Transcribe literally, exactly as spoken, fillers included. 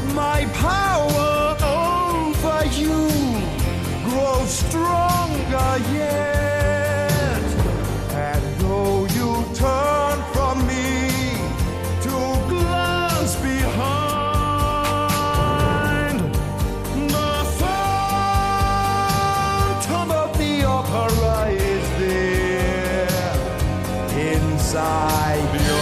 My power over you grows stronger yet. And though you turn from me to glance behind, the phantom of the opera is there inside your